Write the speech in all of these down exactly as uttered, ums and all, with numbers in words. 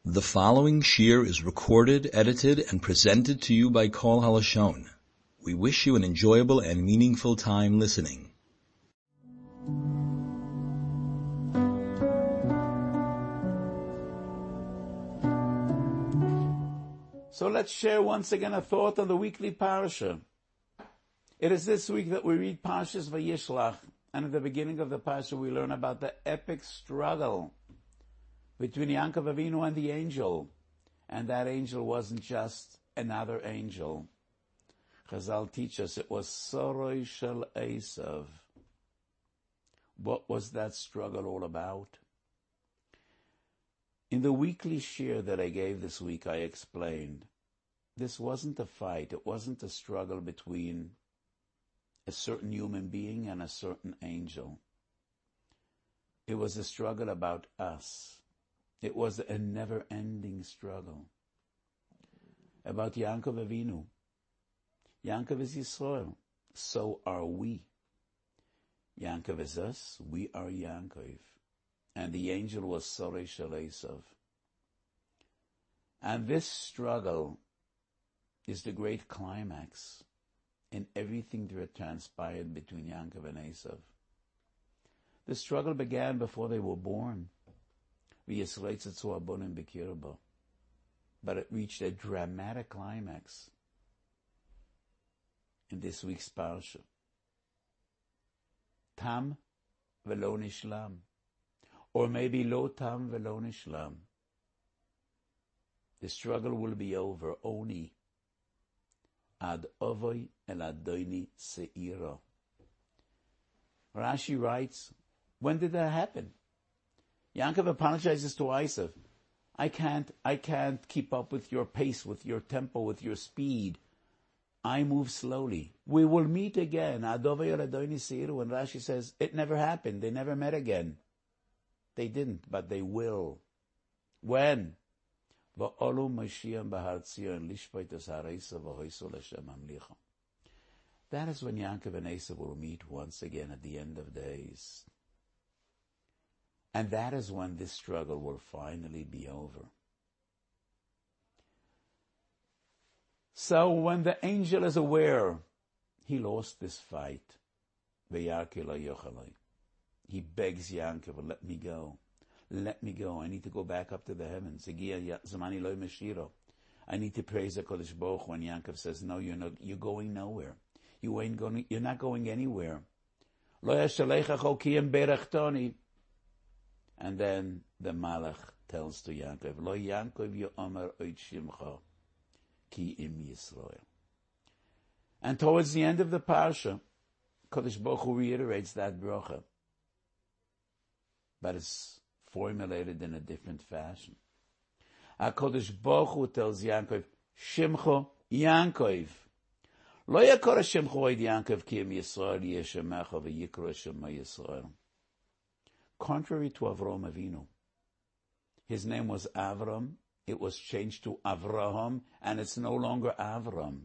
The following shir is recorded, edited, and presented to you by Kol Halashon. We wish you an enjoyable and meaningful time listening. So let's share once again a thought on the weekly parasha. It is this week that we read Parshas Vayishlach, and at the beginning of the parasha we learn about the epic struggle between Yaakov Avinu and the angel. And that angel wasn't just another angel. Chazal teach us it was Soroi Shel Esav. What was that struggle all about? In the weekly shir that I gave this week, I explained this wasn't a fight, it wasn't a struggle between a certain human being and a certain angel. It was a struggle about us. It was a never-ending struggle about Yaakov Avinu. Yaakov is Yisrael. So are we. Yaakov is us. We are Yaakov. And the angel was Sorei Shel Esav. And this struggle is the great climax in everything that transpired between Yaakov and Esav. The struggle began before they were born. But it reached a dramatic climax in this week's parsha. Tam velo nishlam, or maybe lo tam velo nishlam. The struggle will be over only ad ovoi el adoini seira. Rashi writes, when did that happen? Yaakov apologizes to Esav. I can't, I can't keep up with your pace, with your tempo, with your speed. I move slowly. We will meet again. Adovei Adoini Seiru. And Rashi says, it never happened. They never met again. They didn't, but they will. When? That is when Yaakov and Esav will meet once again at the end of days. And that is when this struggle will finally be over. So when the angel is aware he lost this fight, he begs Yaakov, let me go. Let me go. I need to go back up to the heavens. I need to praise HaKadosh Baruch Hu. When Yaakov says, no, you're not, you're going nowhere. You ain't going, you're not going anywhere. And then the Malach tells to Yaakov, Lo Yaakov yo'omer oid shimcha, ki im Yisrael. And towards the end of the parsha, Kadosh Baruch Hu reiterates that bracha, but it's formulated in a different fashion. HaKadosh Baruch Hu tells Yaakov, Shimcha Yaakov. Lo yakor Shimcha oid Yaakov ki im Yisrael yeshemecha v'yikra shema Yisrael. Contrary to Avram Avinu. His name was Avram, it was changed to Avraham, and it's no longer Avram.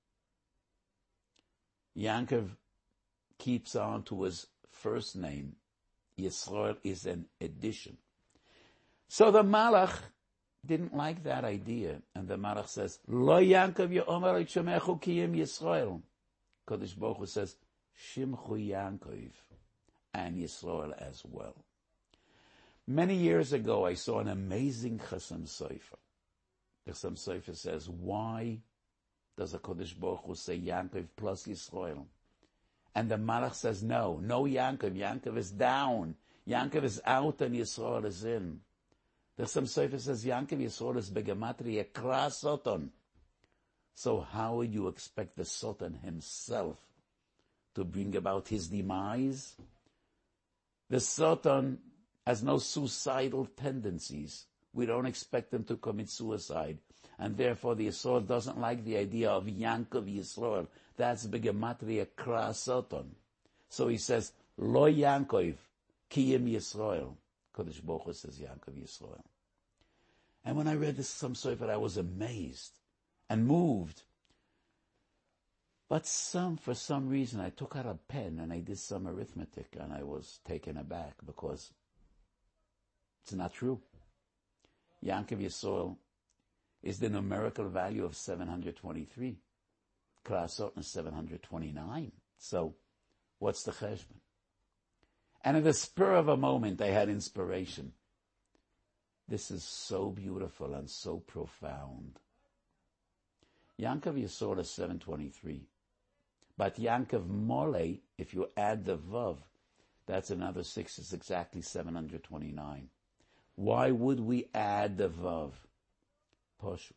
Yaakov keeps on to his first name. Yisrael is an addition. So the Malach didn't like that idea, and the Malach says, Lo Yaakov yo'omer shemechu ki im Yisrael. Kadosh Baruch Hu says, Shimchu Yaakov. And Yisrael as well. Many years ago, I saw an amazing Chasam Sofer. Chasam Sofer says, why does the Kodesh Baruch Hu say Yaakov plus Yisrael? And the Malach says, no, no Yaakov. Yaakov is down. Yaakov is out and Yisrael is in. The Chasam Sofer says, Yaakov Yisrael is begematria kra soton. So how would you expect the Soton himself to bring about his demise? The Soton has no suicidal tendencies. We don't expect him to commit suicide. And therefore the Yisrael doesn't like the idea of Yaakov Yisrael. That's begematria kra Soton. So he says, Lo Yaakov, ki im Yisrael. Kodesh Baruch Hu says Yaakov Yisrael. And when I read this some Sofer, I was amazed and moved. But some, for some reason, I took out a pen and I did some arithmetic and I was taken aback because it's not true. Yankov Yisrael is the numerical value of seven hundred twenty-three. Krasot is seven hundred twenty-nine. So, what's the cheshbon? And in the spur of a moment, I had inspiration. This is so beautiful and so profound. Yankov Yisrael is seven hundred twenty-three. But Yankov Mole, if you add the Vav, that's another six. It's exactly seven hundred twenty-nine. Why would we add the Vav? Poshut.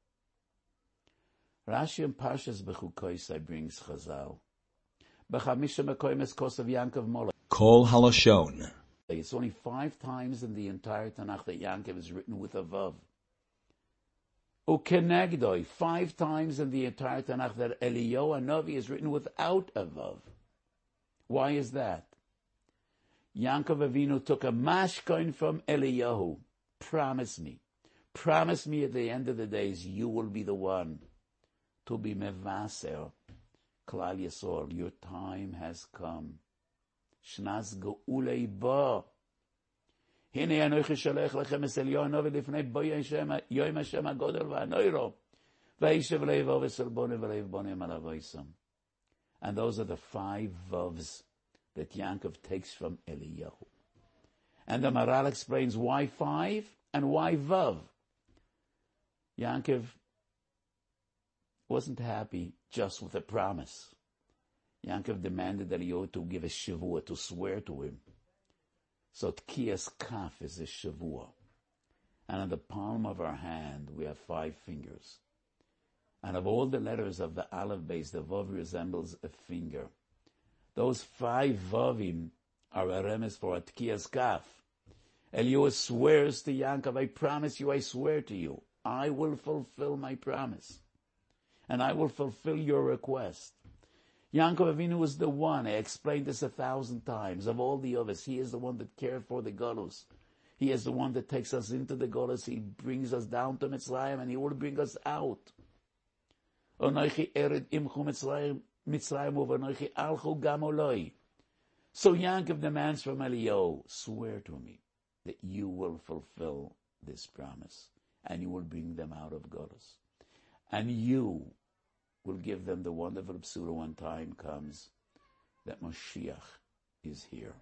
Rashi and Parshas Bechukoisai brings Chazal. B'chamisha mekoymes kos of Yankov Mole. Kol Halashon. It's only five times in the entire Tanakh that Yankov is written with a Vav. Ukenegdoi, five times in the entire Tanakh that Eliyahu Hanavi is written without a Vav. Why is that? Yankov Avinu took a mashkoin from Eliyahu. Promise me. Promise me at the end of the days you will be the one to be mevaser. Klal Yisrael, your time has come. Shnas geulei ba. Hine anochi shalech lechem es Eliyahu Hanavi lifnei bo yoim Hashem hagodel v'hanoiro v'yishev leivo v'sel bonim v'leiv bonim alavoisam. And those are the five vavs that Yankov takes from Eliyahu. And the Maral explains why five and why vav. Yankov wasn't happy just with a promise. Yankov demanded that he ought to give a shavua, to swear to him. So Tkiyas Kaf is a shavua. And on the palm of our hand we have five fingers. And of all the letters of the Aleph base, the Vav resembles a finger. Those five Vavim are a remes for a Tkiyas Kaf. Eliyahu swears to Yankov, I promise you, I swear to you, I will fulfill my promise. And I will fulfill your request. Yankov Avinu is the one, I explained this a thousand times, of all the others, he is the one that cared for the Golus. He is the one that takes us into the Golus, he brings us down to Mitzrayim, and he will bring us out. Onoichi ered imchu Mitzrayim, Mitzrayim uvanoichi alchu gam oloi. So Yankov demands from Eliyahu, swear to me that you will fulfill this promise, and you will bring them out of Golus. And you will give them the wonderful psura when time comes that Moshiach is here.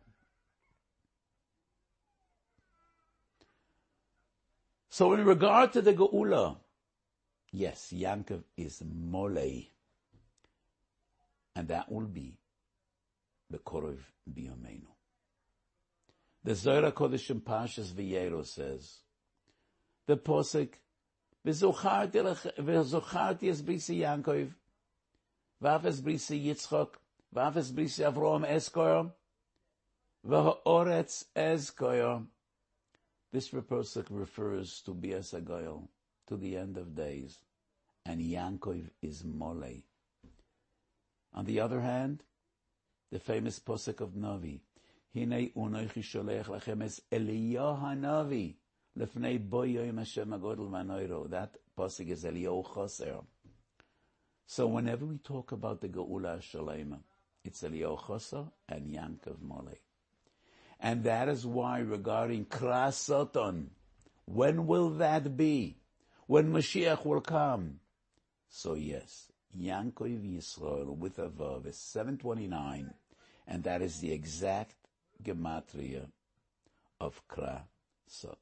So in regard to the Geula, yes, Yankov is Molei, and that will be the Korov Biyomenu. The Zohar HaKodesh in Parshas Vayero says, the Posek, V'zocharti es brisi Yankov, v'af es brisi Yitzchok, v'af es brisi Avrom Eskoyer, v'ha'oretz Eskoyer. This Posek refers to Bias Hagoyel, to the end of days, and Yankov is Molei. On the other hand, the famous Posek of Navi, Hinei unoichi sholech lachem es Eliyahu Hanavi, lefnei bo yoim Hashem hagodel v'hanoiro. That Posek is Eliyahu Choser. So whenever we talk about the Geula Shalema, it's Eliyahu Choser and Yankov Molei. And that is why regarding Krasoton, when will that be? When Mashiach will come? So yes, Yankov Yisrael with a Vav is seven twenty-nine, and that is the exact gematria of Krasoton.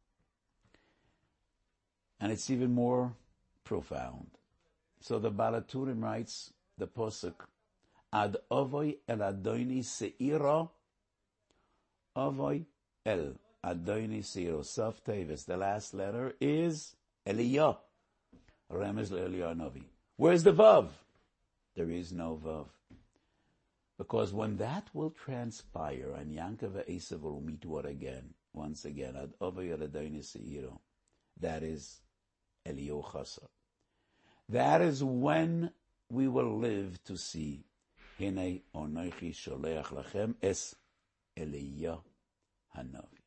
And it's even more profound. So the Balaturim writes the Posuk, Ad Ovoi El Adoni Seiro, Ovoi El Adoni Seiro, Sof Tevis. The last letter is Eliyah, Remez Eliyah Novi. Where's the Vav? There is no Vav. Because when that will transpire, and Yankov Esav will meet what again? Once again, Ad Ovoi El Adoni Seiro. That is Eliyahu Chasa. That is when we will live to see Hinei Onoichi Sholeach Lachem Es Eliyahu Hanavi.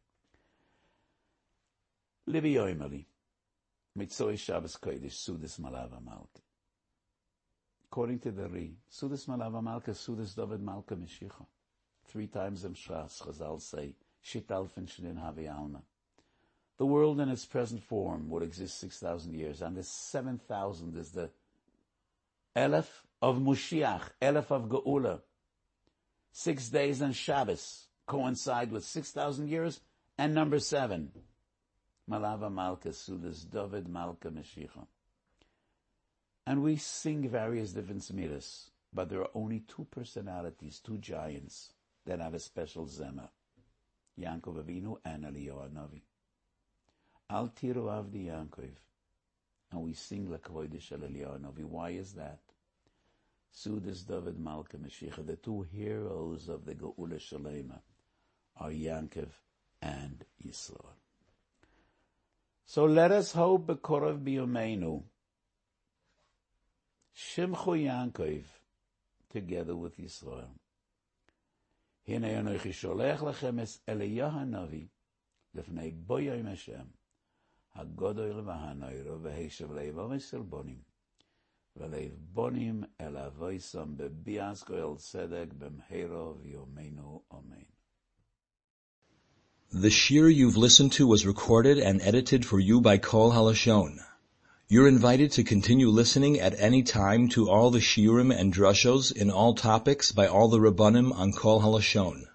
Libi Yoimali, Mitzvah Shabbos Kodesh, Sudas Malava Malka. According to the Ri, Sudas Malava Malka, Sudas David Malka Meshicha. Three times in Shas, Chazal say, Shit Alfen Shnin Havi Alma. the world in its present form would exist six thousand years, and the seven thousand is the Elef of Moshiach, Elef of Geula. Six days and Shabbos coincide with six thousand years, and number seven, Malava Malka Sudas David Malka Mashiach. And we sing various different semiras, but there are only two personalities, two giants, that have a special zema. Yaakov Avinu and Eliyahu Hanavi. Al Tiru Avdi Yaakov. And we sing L'Kavodah Shel Eliyahu Hanavi. Why is that? Sudas David Malka Mashiach, the two heroes of the Geula Shalema, are Yaakov and Yisrael. So let us hope B'Korav B'Yomeinu, Shimchu Yaakov, together with Yisrael. Hinei anochi sholech lechem es Eliyahu Hanavi, lefnei boyim Hashem, hagodol v'hanoiro v'heishav leivam esel bonim, v'leiv bonim el avoisam bebias goel tzedek b'mheiro v'yomeinu amen. The shir you've listened to was recorded and edited for you by Kol HaLashon. You're invited to continue listening at any time to all the shiurim and drushos in all topics by all the Rabbanim on Kol HaLashon.